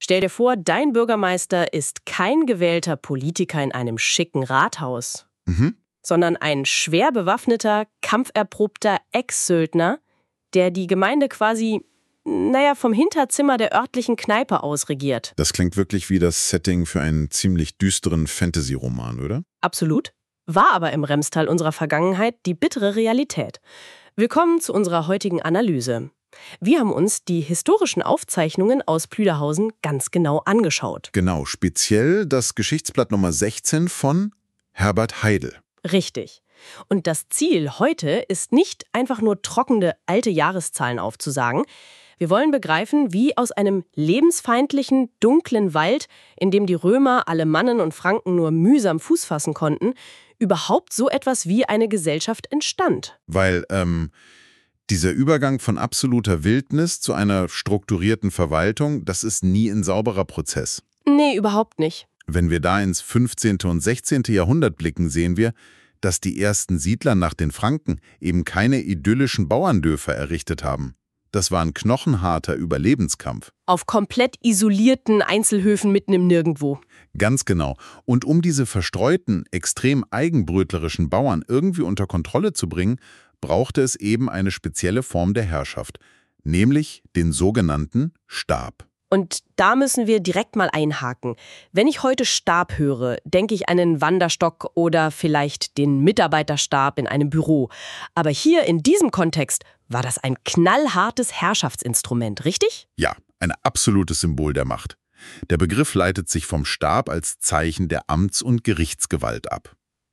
Stell dir vor, dein Bürgermeister ist kein gewählter Politiker in einem schicken Rathaus, sondern ein schwer bewaffneter, kampferprobter Ex-Söldner, der die Gemeinde quasi, vom Hinterzimmer der örtlichen Kneipe aus regiert. Das klingt wirklich wie das Setting für einen ziemlich düsteren Fantasy-Roman, oder? Absolut. War aber im Remstal unserer Vergangenheit die bittere Realität. Willkommen zu unserer heutigen Analyse. Wir haben uns die historischen Aufzeichnungen aus Plüderhausen ganz genau angeschaut. Genau, speziell das Geschichtsblatt Nummer 16 von Herbert Heidel. Richtig. Und das Ziel heute ist nicht einfach nur trockene alte Jahreszahlen aufzusagen. Wir wollen begreifen, wie aus einem lebensfeindlichen, dunklen Wald, in dem die Römer, Alemannen und Franken nur mühsam Fuß fassen konnten, überhaupt so etwas wie eine Gesellschaft entstand. Weil dieser Übergang von absoluter Wildnis zu einer strukturierten Verwaltung, das ist nie ein sauberer Prozess. Nee, überhaupt nicht. Wenn wir da ins 15. und 16. Jahrhundert blicken, sehen wir, dass die ersten Siedler nach den Franken eben keine idyllischen Bauerndörfer errichtet haben. Das war ein knochenharter Überlebenskampf. Auf komplett isolierten Einzelhöfen mitten im Nirgendwo. Ganz genau. Und um diese verstreuten, extrem eigenbrötlerischen Bauern irgendwie unter Kontrolle zu bringen, brauchte es eben eine spezielle Form der Herrschaft, nämlich den sogenannten Stab. Und da müssen wir direkt mal einhaken. Wenn ich heute Stab höre, denke ich an einen Wanderstock oder vielleicht den Mitarbeiterstab in einem Büro. Aber hier in diesem Kontext war das ein knallhartes Herrschaftsinstrument, richtig? Ja, ein absolutes Symbol der Macht. Der Begriff leitet sich vom Stab als Zeichen der Amts- und Gerichtsgewalt ab.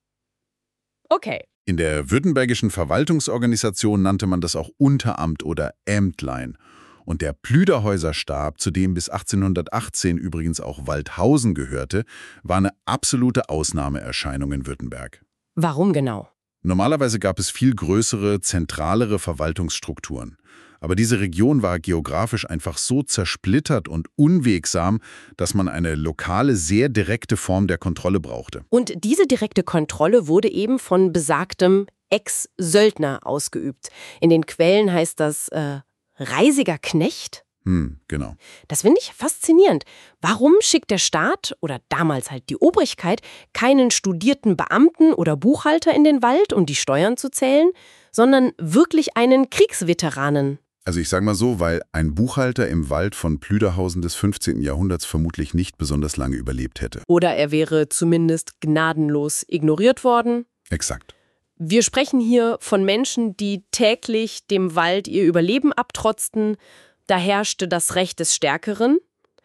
Okay. In der württembergischen Verwaltungsorganisation nannte man das auch Unteramt oder Ämtlein. Und der Plüderhäuser Stab, zu dem bis 1818 übrigens auch Waldhausen gehörte, war eine absolute Ausnahmeerscheinung in Württemberg. Warum genau? Normalerweise gab es viel größere, zentralere Verwaltungsstrukturen. Aber diese Region war geografisch einfach so zersplittert und unwegsam, dass man eine lokale, sehr direkte Form der Kontrolle brauchte. Und diese direkte Kontrolle wurde eben von besagtem Ex-Söldner ausgeübt. In den Quellen heißt das reisiger Knecht. Genau. Das finde ich faszinierend. Warum schickt der Staat oder damals halt die Obrigkeit keinen studierten Beamten oder Buchhalter in den Wald, um die Steuern zu zählen, sondern wirklich einen Kriegsveteranen? Also ich sage mal so, weil ein Buchhalter im Wald von Plüderhausen des 15. Jahrhunderts vermutlich nicht besonders lange überlebt hätte. Oder er wäre zumindest gnadenlos ignoriert worden. Exakt. Wir sprechen hier von Menschen, die täglich dem Wald ihr Überleben abtrotzten. Da herrschte das Recht des Stärkeren.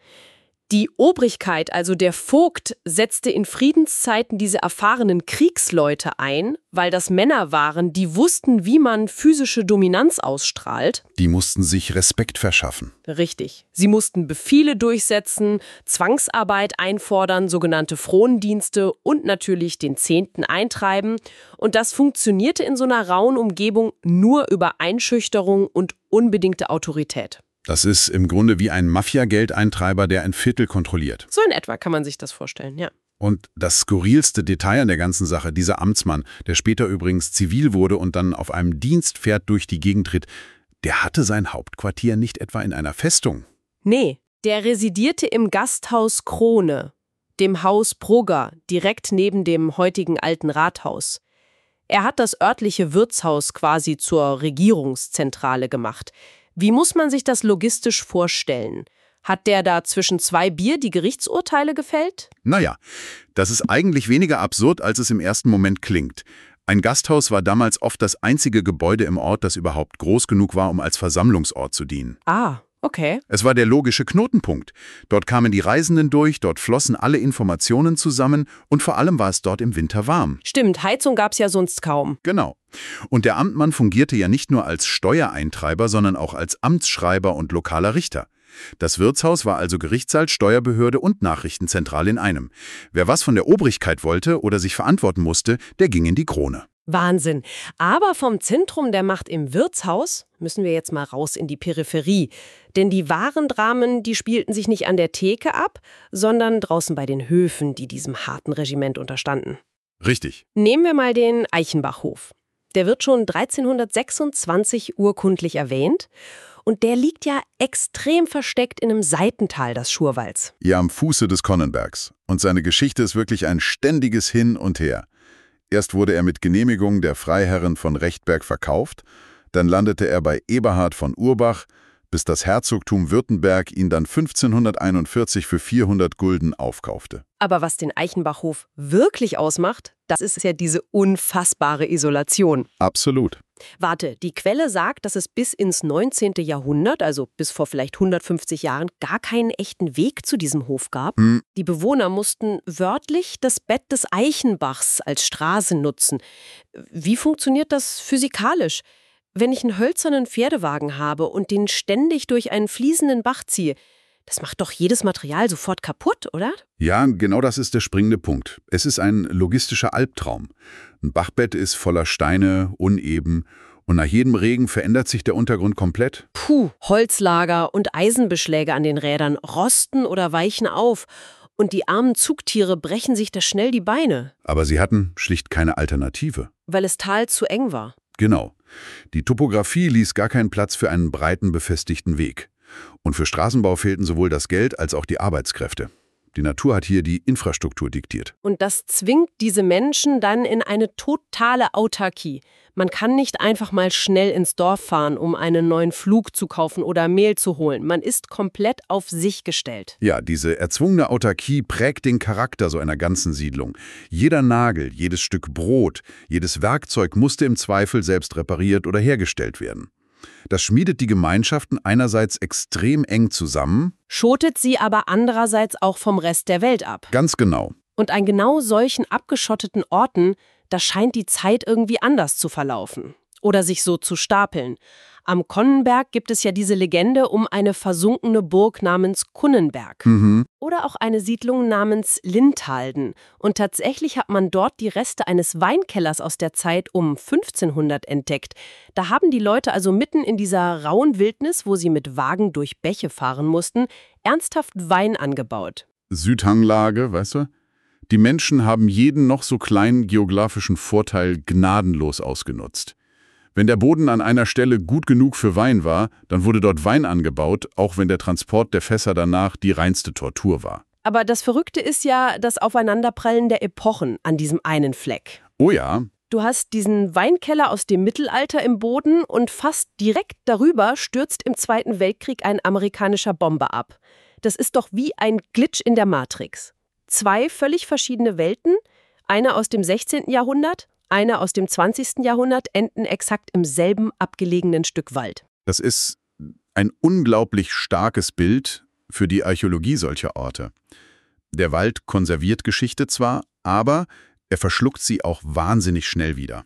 Die Obrigkeit, also der Vogt, setzte in Friedenszeiten diese erfahrenen Kriegsleute ein, weil das Männer waren, die wussten, wie man physische Dominanz ausstrahlt. Die mussten sich Respekt verschaffen. Richtig. Sie mussten Befehle durchsetzen, Zwangsarbeit einfordern, sogenannte Frondienste und natürlich den Zehnten eintreiben. Und das funktionierte in so einer rauen Umgebung nur über Einschüchterung und unbedingte Autorität. Das ist im Grunde wie ein Mafia-Geldeintreiber, der ein Viertel kontrolliert. So in etwa kann man sich das vorstellen, ja. Und das skurrilste Detail an der ganzen Sache, dieser Amtsmann, der später übrigens zivil wurde und dann auf einem Dienstpferd durch die Gegend tritt, der hatte sein Hauptquartier nicht etwa in einer Festung. Nee, der residierte im Gasthaus Krone, dem Haus Brugger, direkt neben dem heutigen alten Rathaus. Er hat das örtliche Wirtshaus quasi zur Regierungszentrale gemacht. Wie muss man sich das logistisch vorstellen? Hat der da zwischen zwei Bier die Gerichtsurteile gefällt? Naja, das ist eigentlich weniger absurd, als es im ersten Moment klingt. Ein Gasthaus war damals oft das einzige Gebäude im Ort, das überhaupt groß genug war, um als Versammlungsort zu dienen. Ah, okay. Es war der logische Knotenpunkt. Dort kamen die Reisenden durch, dort flossen alle Informationen zusammen und vor allem war es dort im Winter warm. Stimmt, Heizung gab's ja sonst kaum. Genau. Und der Amtmann fungierte ja nicht nur als Steuereintreiber, sondern auch als Amtsschreiber und lokaler Richter. Das Wirtshaus war also Gerichtssaal, Steuerbehörde und Nachrichtenzentrale in einem. Wer was von der Obrigkeit wollte oder sich verantworten musste, der ging in die Krone. Wahnsinn. Aber vom Zentrum der Macht im Wirtshaus müssen wir jetzt mal raus in die Peripherie. Denn die wahren Dramen, die spielten sich nicht an der Theke ab, sondern draußen bei den Höfen, die diesem harten Regiment unterstanden. Richtig. Nehmen wir mal den Eichenbachhof. Der wird schon 1326 urkundlich erwähnt. Und der liegt ja extrem versteckt in einem Seitental des Schurwalds. Ja, am Fuße des Konnenbergs. Und seine Geschichte ist wirklich ein ständiges Hin und Her. Erst wurde er mit Genehmigung der Freiherren von Rechtberg verkauft, dann landete er bei Eberhard von Urbach, bis das Herzogtum Württemberg ihn dann 1541 für 400 Gulden aufkaufte. Aber was den Eichenbachhof wirklich ausmacht, das ist ja diese unfassbare Isolation. Absolut. Warte, die Quelle sagt, dass es bis ins 19. Jahrhundert, also bis vor vielleicht 150 Jahren, gar keinen echten Weg zu diesem Hof gab. Die Bewohner mussten wörtlich das Bett des Eichenbachs als Straße nutzen. Wie funktioniert das physikalisch? Wenn ich einen hölzernen Pferdewagen habe und den ständig durch einen fließenden Bach ziehe, das macht doch jedes Material sofort kaputt, oder? Ja, genau das ist der springende Punkt. Es ist ein logistischer Albtraum. Ein Bachbett ist voller Steine, uneben und nach jedem Regen verändert sich der Untergrund komplett. Puh, Holzlager und Eisenbeschläge an den Rädern rosten oder weichen auf und die armen Zugtiere brechen sich da schnell die Beine. Aber sie hatten schlicht keine Alternative. Weil das Tal zu eng war. Genau. Die Topographie ließ gar keinen Platz für einen breiten, befestigten Weg. Und für Straßenbau fehlten sowohl das Geld als auch die Arbeitskräfte. Die Natur hat hier die Infrastruktur diktiert. Und das zwingt diese Menschen dann in eine totale Autarkie. Man kann nicht einfach mal schnell ins Dorf fahren, um einen neuen Flug zu kaufen oder Mehl zu holen. Man ist komplett auf sich gestellt. Ja, diese erzwungene Autarkie prägt den Charakter so einer ganzen Siedlung. Jeder Nagel, jedes Stück Brot, jedes Werkzeug musste im Zweifel selbst repariert oder hergestellt werden. Das schmiedet die Gemeinschaften einerseits extrem eng zusammen, Schotet sie aber andererseits auch vom Rest der Welt ab. ganz genau. Und an genau solchen abgeschotteten Orten, da scheint die Zeit irgendwie anders zu verlaufen. Oder sich so zu stapeln. Am Konnenberg gibt es ja diese Legende um eine versunkene Burg namens Kunnenberg. Oder auch eine Siedlung namens Lindhalden. Und tatsächlich hat man dort die Reste eines Weinkellers aus der Zeit um 1500 entdeckt. Da haben die Leute also mitten in dieser rauen Wildnis, wo sie mit Wagen durch Bäche fahren mussten, ernsthaft Wein angebaut. Südhanglage, weißt du? Die Menschen haben jeden noch so kleinen geografischen Vorteil gnadenlos ausgenutzt. Wenn der Boden an einer Stelle gut genug für Wein war, dann wurde dort Wein angebaut, auch wenn der Transport der Fässer danach die reinste Tortur war. Aber das Verrückte ist ja das Aufeinanderprallen der Epochen an diesem einen Fleck. Oh ja, Du hast diesen Weinkeller aus dem Mittelalter im Boden und fast direkt darüber stürzt im Zweiten Weltkrieg ein amerikanischer Bomber ab. Das ist doch wie ein Glitch in der Matrix. 2 völlig verschiedene Welten, eine aus dem 16. Jahrhundert, eine aus dem 20. Jahrhundert, enden exakt im selben abgelegenen Stück Wald. das ist ein unglaublich starkes Bild für die Archäologie solcher Orte. Der Wald konserviert Geschichte zwar, aber er verschluckt sie auch wahnsinnig schnell wieder.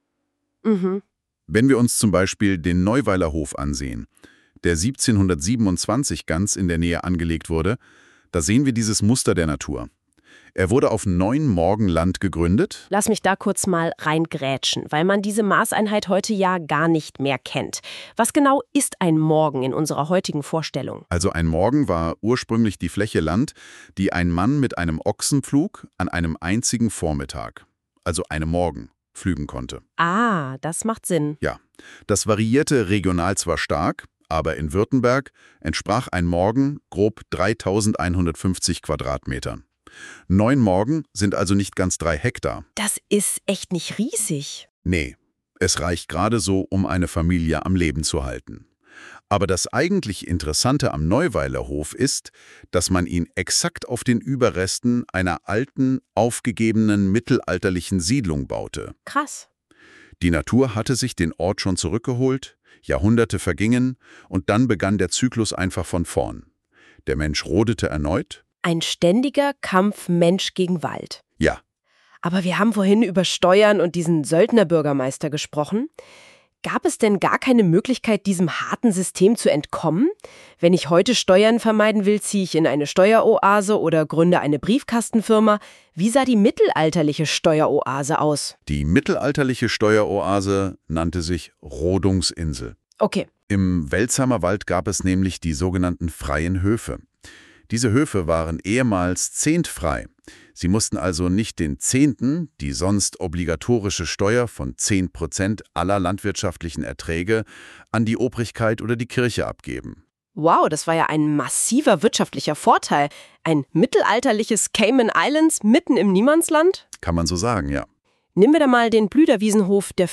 Wenn wir uns zum Beispiel den Neuweiler Hof ansehen, der 1727 ganz in der Nähe angelegt wurde, da sehen wir dieses Muster der Natur. Er wurde auf 9 Morgen Land gegründet. Lass mich da kurz mal reingrätschen, weil man diese Maßeinheit heute ja gar nicht mehr kennt. Was genau ist ein Morgen in unserer heutigen Vorstellung? Also ein Morgen war ursprünglich die Fläche Land, die ein Mann mit einem Ochsen pflug an einem einzigen Vormittag, also einem Morgen, pflügen konnte. Ah, das macht Sinn. Ja, das variierte regional zwar stark, aber in Württemberg entsprach ein Morgen grob 3150 Quadratmetern. 9 Morgen sind also nicht ganz 3 Hektar. Das ist echt nicht riesig. Nee, es reicht gerade so, um eine Familie am Leben zu halten. Aber das eigentlich Interessante am Neuweiler Hof ist, dass man ihn exakt auf den Überresten einer alten, aufgegebenen mittelalterlichen Siedlung baute. Krass. Die Natur hatte sich den Ort schon zurückgeholt, Jahrhunderte vergingen und dann begann der Zyklus einfach von vorn. Der Mensch rodete erneut. Ein ständiger Kampf Mensch gegen Wald. Ja, Aber wir haben vorhin über Steuern und diesen Söldnerbürgermeister gesprochen. Gab es denn gar keine Möglichkeit, diesem harten System zu entkommen? Wenn ich heute Steuern vermeiden will, ziehe ich in eine Steueroase oder gründe eine Briefkastenfirma. Wie sah die mittelalterliche Steueroase aus? die mittelalterliche Steueroase nannte sich Rodungsinsel. Okay, Im Welzheimer Wald gab es nämlich die sogenannten freien Höfe. Diese Höfe waren ehemals zehntfrei. Sie mussten also nicht den Zehnten, die sonst obligatorische Steuer von 10% aller landwirtschaftlichen Erträge, an die Obrigkeit oder die Kirche abgeben. Wow, das war ja ein massiver wirtschaftlicher Vorteil. Ein mittelalterliches Cayman Islands mitten im Niemandsland? Kann man so sagen, ja. Nehmen wir da mal den Blüderwiesenhof, der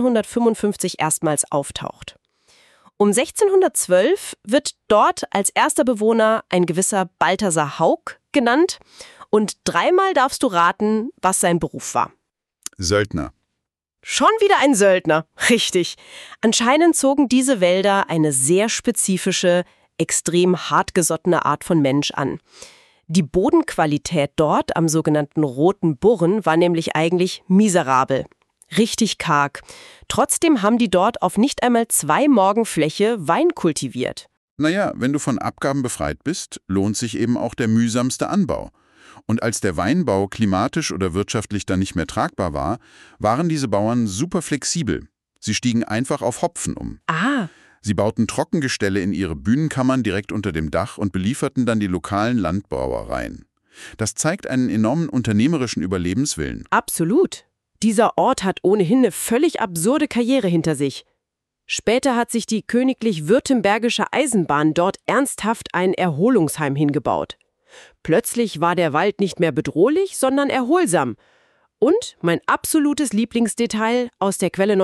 1455 erstmals auftaucht. Um 1612 wird dort als erster Bewohner ein gewisser Balthasar Haug genannt und 3-mal darfst du raten, was sein Beruf war. Söldner. Schon wieder ein Söldner, richtig. Anscheinend zogen diese Wälder eine sehr spezifische, extrem hartgesottene Art von Mensch an. Die Bodenqualität dort am sogenannten Roten Burren war nämlich eigentlich miserabel. Richtig karg. Trotzdem haben die dort auf nicht einmal 2 Morgen Fläche Wein kultiviert. Naja, wenn du von Abgaben befreit bist, lohnt sich eben auch der mühsamste Anbau. Und als der Weinbau klimatisch oder wirtschaftlich dann nicht mehr tragbar war, waren diese Bauern super flexibel. Sie stiegen einfach auf Hopfen um. Ah, Sie bauten Trockengestelle in ihre Bühnenkammern direkt unter dem Dach und belieferten dann die lokalen Landbrauereien. Das zeigt einen enormen unternehmerischen Überlebenswillen. absolut. Dieser Ort hat ohnehin eine völlig absurde Karriere hinter sich. Später hat sich die Königlich-Württembergische Eisenbahn dort ernsthaft ein Erholungsheim hingebaut. Plötzlich war der Wald nicht mehr bedrohlich, sondern erholsam. Und mein absolutes Lieblingsdetail aus der Quelle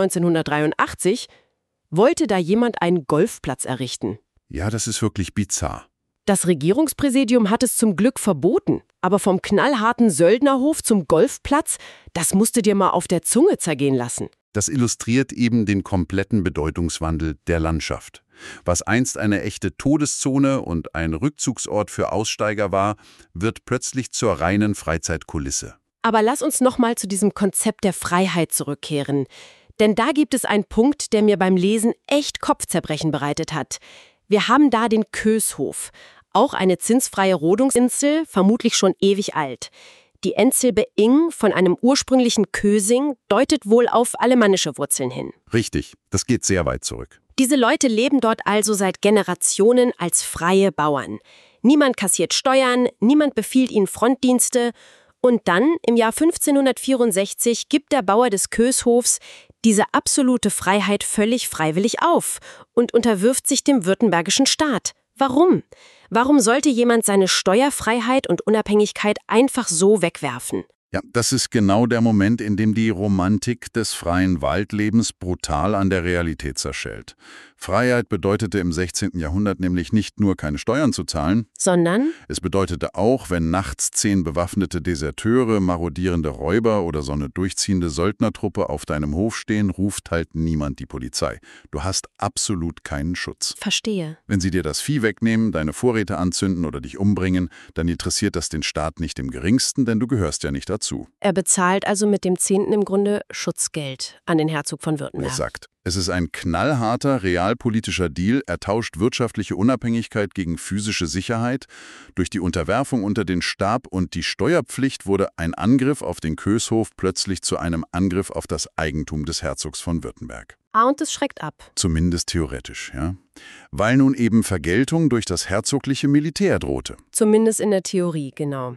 1983: wollte da jemand einen Golfplatz errichten. Ja, das ist wirklich bizarr. Das Regierungspräsidium hat es zum Glück verboten. Aber vom knallharten Söldnerhof zum Golfplatz, das musst du dir mal auf der Zunge zergehen lassen. Das illustriert eben den kompletten Bedeutungswandel der Landschaft. Was einst eine echte Todeszone und ein Rückzugsort für Aussteiger war, wird plötzlich zur reinen Freizeitkulisse. Aber lass uns nochmal zu diesem Konzept der Freiheit zurückkehren. Denn da gibt es einen Punkt, der mir beim Lesen echt Kopfzerbrechen bereitet hat. Wir haben da den Köshof, auch eine zinsfreie Rodungsinsel, vermutlich schon ewig alt. Die Endsilbe ing von einem ursprünglichen Kösing deutet wohl auf alemannische Wurzeln hin. Richtig, das geht sehr weit zurück. Diese Leute leben dort also seit Generationen als freie Bauern. Niemand kassiert Steuern, niemand befiehlt ihnen Frontdienste. Und dann, im Jahr 1564, gibt der Bauer des Köshofs diese absolute Freiheit völlig freiwillig auf und unterwirft sich dem württembergischen Staat. Warum? Warum sollte jemand seine Steuerfreiheit und Unabhängigkeit einfach so wegwerfen? Ja, das ist genau der Moment, in dem die Romantik des freien Waldlebens brutal an der Realität zerschellt. Freiheit bedeutete im 16. Jahrhundert nämlich nicht nur keine Steuern zu zahlen, Sondern? es bedeutete auch, wenn nachts 10 bewaffnete Deserteure, marodierende Räuber oder so eine durchziehende Söldnertruppe auf deinem Hof stehen, ruft halt niemand die Polizei. Du hast absolut keinen Schutz. Verstehe. Wenn sie dir das Vieh wegnehmen, deine Vorräte anzünden oder dich umbringen, dann interessiert das den Staat nicht im geringsten, denn du gehörst ja nicht dazu. Er bezahlt also mit dem 10. im Grunde Schutzgeld an den Herzog von Württemberg. Exakt. Es ist ein knallharter, realpolitischer Deal. Er tauscht wirtschaftliche Unabhängigkeit gegen physische Sicherheit. Durch die Unterwerfung unter den Stab und die Steuerpflicht wurde ein Angriff auf den Köshof plötzlich zu einem Angriff auf das Eigentum des Herzogs von Württemberg. Und es schreckt ab. Zumindest theoretisch, ja. Weil nun eben Vergeltung durch das herzogliche Militär drohte. Zumindest in der Theorie, genau.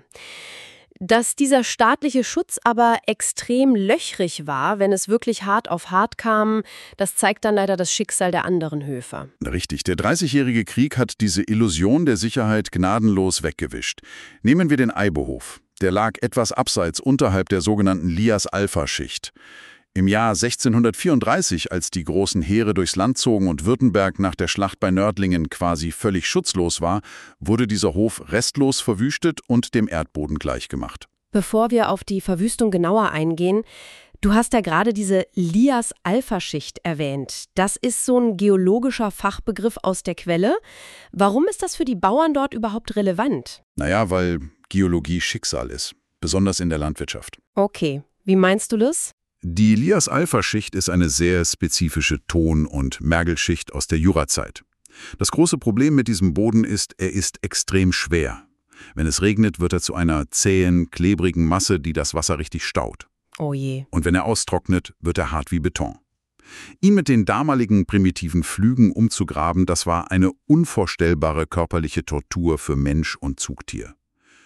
Dass dieser staatliche Schutz aber extrem löchrig war, wenn es wirklich hart auf hart kam, das zeigt dann leider das Schicksal der anderen Höfe. Richtig, der 30-jährige Krieg hat diese Illusion der Sicherheit gnadenlos weggewischt. Nehmen wir den Eibehof. Der lag etwas abseits unterhalb der sogenannten Lias-Alpha-Schicht. Im Jahr 1634, als die großen Heere durchs Land zogen und Württemberg nach der Schlacht bei Nördlingen quasi völlig schutzlos war, wurde dieser Hof restlos verwüstet und dem Erdboden gleichgemacht. Bevor wir auf die Verwüstung genauer eingehen, du hast ja gerade diese Lias-Alpha-Schicht erwähnt. Das ist so ein geologischer Fachbegriff aus der Quelle. Warum ist das für die Bauern dort überhaupt relevant? Naja, weil Geologie Schicksal ist, besonders in der Landwirtschaft. Okay, wie meinst du das? Die Lias-Alpha-Schicht ist eine sehr spezifische Ton- und Mergelschicht aus der Jurazeit. Das große Problem mit diesem Boden ist, er ist extrem schwer. Wenn es regnet, wird er zu einer zähen, klebrigen Masse, die das Wasser richtig staut. Oh je. Und wenn er austrocknet, wird er hart wie Beton. Ihn mit den damaligen primitiven Pflügen umzugraben, das war eine unvorstellbare körperliche Tortur für Mensch und Zugtier.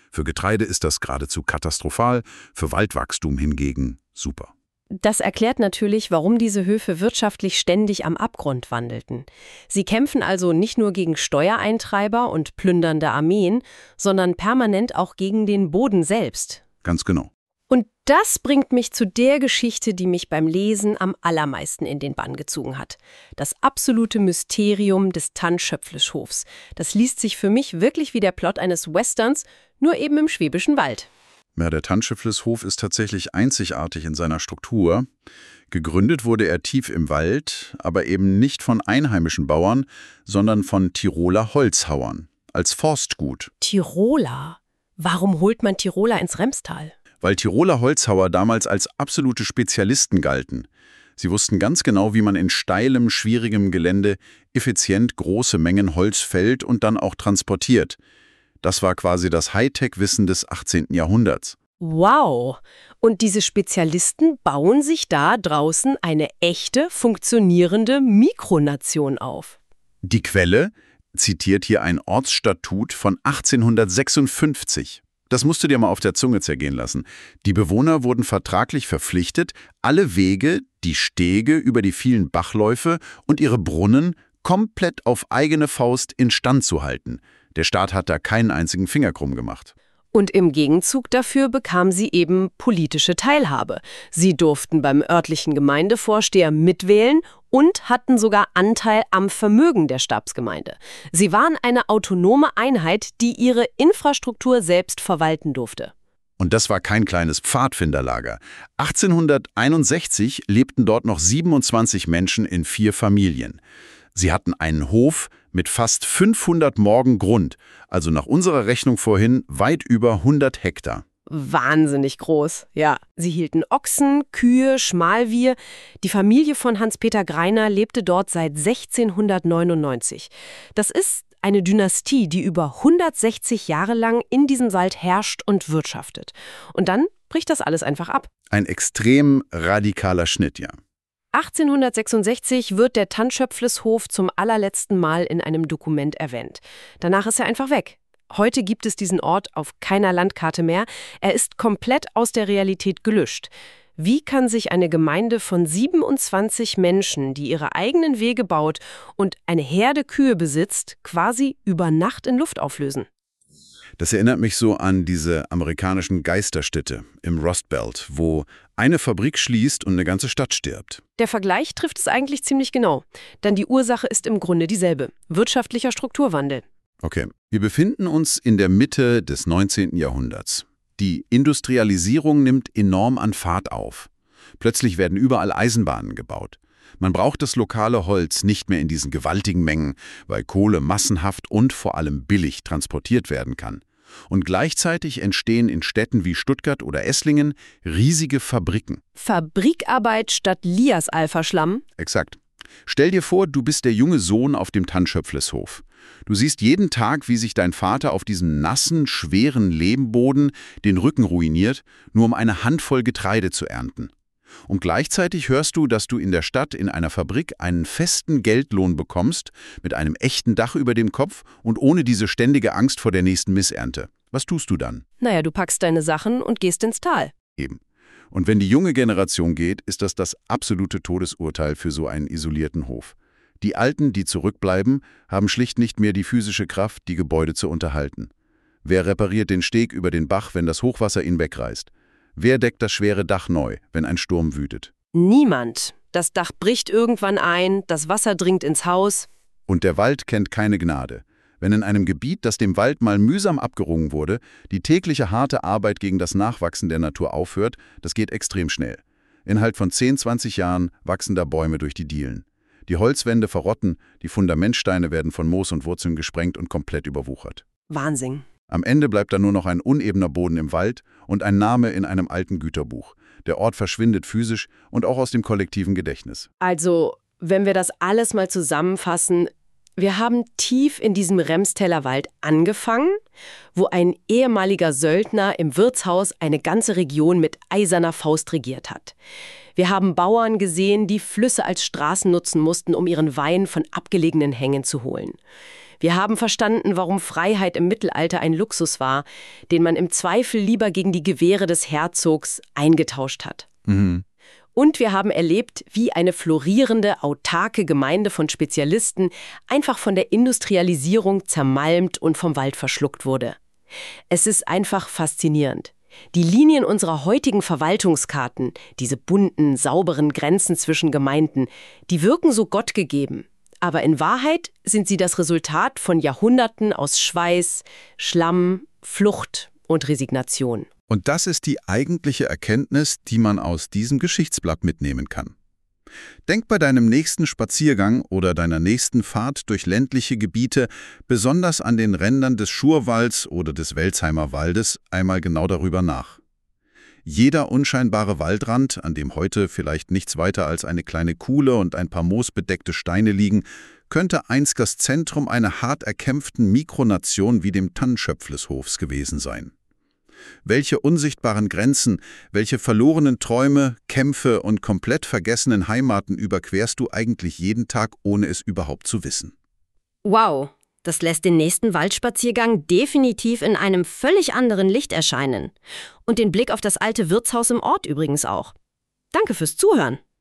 Für Getreide ist das geradezu katastrophal, für Waldwachstum hingegen super. Das erklärt natürlich, warum diese Höfe wirtschaftlich ständig am Abgrund wandelten. Sie kämpfen also nicht nur gegen Steuereintreiber und plündernde Armeen, sondern permanent auch gegen den Boden selbst. Ganz genau. Und das bringt mich zu der Geschichte, die mich beim Lesen am allermeisten in den Bann gezogen hat. Das absolute Mysterium des Tannschöpfleshofs. Das liest sich für mich wirklich wie der Plot eines Westerns, nur eben im Schwäbischen Wald. Ja, der Tannschöpfleshof ist tatsächlich einzigartig in seiner Struktur. Gegründet wurde er tief im Wald, aber eben nicht von einheimischen Bauern, sondern von Tiroler Holzhauern, als Forstgut. Tiroler? Warum holt man Tiroler ins Remstal? Weil Tiroler Holzhauer damals als absolute Spezialisten galten. Sie wussten ganz genau, wie man in steilem, schwierigem Gelände effizient große Mengen Holz fällt und dann auch transportiert. Das war quasi das Hightech-Wissen des 18. Jahrhunderts. Wow! Und diese Spezialisten bauen sich da draußen eine echte, funktionierende Mikronation auf. Die Quelle zitiert hier ein Ortsstatut von 1856. Das musst du dir mal auf der Zunge zergehen lassen. Die Bewohner wurden vertraglich verpflichtet, alle Wege, die Stege über die vielen Bachläufe und ihre Brunnen komplett auf eigene Faust instand zu halten. Der Staat hat da keinen einzigen Finger krumm gemacht. Und im Gegenzug dafür bekamen sie eben politische Teilhabe. Sie durften beim örtlichen Gemeindevorsteher mitwählen und hatten sogar Anteil am Vermögen der Stabsgemeinde. Sie waren eine autonome Einheit, die ihre Infrastruktur selbst verwalten durfte. Und das war kein kleines Pfadfinderlager. 1861 lebten dort noch 27 Menschen in 4 Familien. Sie hatten einen Hof mit fast 500 Morgen Grund, also nach unserer Rechnung vorhin weit über 100 Hektar. Wahnsinnig groß, ja. Sie hielten Ochsen, Kühe, Schmalwier. Die Familie von Hans-Peter Greiner lebte dort seit 1699. Das ist eine Dynastie, die über 160 Jahre lang in diesem Wald herrscht und wirtschaftet. Und dann bricht das alles einfach ab. Ein extrem radikaler Schnitt, ja. 1866 wird der Tannschöpfleshof zum allerletzten Mal in einem Dokument erwähnt. Danach ist er einfach weg. Heute gibt es diesen Ort auf keiner Landkarte mehr. Er ist komplett aus der Realität gelöscht. Wie kann sich eine Gemeinde von 27 Menschen, die ihre eigenen Wege baut und eine Herde Kühe besitzt, quasi über Nacht in Luft auflösen? Das erinnert mich so an diese amerikanischen Geisterstädte im Rust Belt, wo eine Fabrik schließt und eine ganze Stadt stirbt. Der Vergleich trifft es eigentlich ziemlich genau. Denn die Ursache ist im Grunde dieselbe: wirtschaftlicher Strukturwandel. Okay, wir befinden uns in der Mitte des 19. Jahrhunderts. Die Industrialisierung nimmt enorm an Fahrt auf. Plötzlich werden überall Eisenbahnen gebaut. Man braucht das lokale Holz nicht mehr in diesen gewaltigen Mengen, weil Kohle massenhaft und vor allem billig transportiert werden kann. Und gleichzeitig entstehen in Städten wie Stuttgart oder Esslingen riesige Fabriken. Fabrikarbeit statt Lias-Alpha-Schlamm? Exakt. Stell dir vor, du bist der junge Sohn auf dem Tannschöpfleshof. Du siehst jeden Tag, wie sich dein Vater auf diesem nassen, schweren Lehmboden den Rücken ruiniert, nur um eine Handvoll Getreide zu ernten. Und gleichzeitig hörst du, dass du in der Stadt in einer Fabrik einen festen Geldlohn bekommst, mit einem echten Dach über dem Kopf und ohne diese ständige Angst vor der nächsten Missernte. Was tust du dann? Naja, du packst deine Sachen und gehst ins Tal. Eben. Und wenn die junge Generation geht, ist das absolute Todesurteil für so einen isolierten Hof. Die Alten, die zurückbleiben, haben schlicht nicht mehr die physische Kraft, die Gebäude zu unterhalten. Wer repariert den Steg über den Bach, wenn das Hochwasser ihn wegreißt? Wer deckt das schwere Dach neu, wenn ein Sturm wütet? Niemand. Das Dach bricht irgendwann ein, das Wasser dringt ins Haus. Und der Wald kennt keine Gnade. Wenn in einem Gebiet, das dem Wald mal mühsam abgerungen wurde, die tägliche harte Arbeit gegen das Nachwachsen der Natur aufhört, das geht extrem schnell. Innerhalb von 10, 20 Jahren wachsen da Bäume durch die Dielen. Die Holzwände verrotten, die Fundamentsteine werden von Moos und Wurzeln gesprengt und komplett überwuchert. Wahnsinn. Am Ende bleibt dann nur noch ein unebener Boden im Wald und ein Name in einem alten Güterbuch. Der Ort verschwindet physisch und auch aus dem kollektiven Gedächtnis. Also, wenn wir das alles mal zusammenfassen, wir haben tief in diesem Remsteller Wald angefangen, wo ein ehemaliger Söldner im Wirtshaus eine ganze Region mit eiserner Faust regiert hat. Wir haben Bauern gesehen, die Flüsse als Straßen nutzen mussten, um ihren Wein von abgelegenen Hängen zu holen. Wir haben verstanden, warum Freiheit im Mittelalter ein Luxus war, den man im Zweifel lieber gegen die Gewehre des Herzogs eingetauscht hat. Mhm. Und wir haben erlebt, wie eine florierende, autarke Gemeinde von Spezialisten einfach von der Industrialisierung zermalmt und vom Wald verschluckt wurde. Es ist einfach faszinierend. Die Linien unserer heutigen Verwaltungskarten, diese bunten, sauberen Grenzen zwischen Gemeinden, die wirken so gottgegeben. Aber in Wahrheit sind sie das Resultat von Jahrhunderten aus Schweiß, Schlamm, Flucht und Resignation. Und das ist die eigentliche Erkenntnis, die man aus diesem Geschichtsblatt mitnehmen kann. Denk bei deinem nächsten Spaziergang oder deiner nächsten Fahrt durch ländliche Gebiete besonders an den Rändern des Schurwalds oder des Welsheimer Waldes einmal genau darüber nach. Jeder unscheinbare Waldrand, an dem heute vielleicht nichts weiter als eine kleine Kuhle und ein paar moosbedeckte Steine liegen, könnte einst das Zentrum einer hart erkämpften Mikronation wie dem Tannenschöpfleshofs gewesen sein. Welche unsichtbaren Grenzen, welche verlorenen Träume, Kämpfe und komplett vergessenen Heimaten überquerst du eigentlich jeden Tag, ohne es überhaupt zu wissen? Wow, das lässt den nächsten Waldspaziergang definitiv in einem völlig anderen Licht erscheinen. Und den Blick auf das alte Wirtshaus im Ort übrigens auch. Danke fürs Zuhören.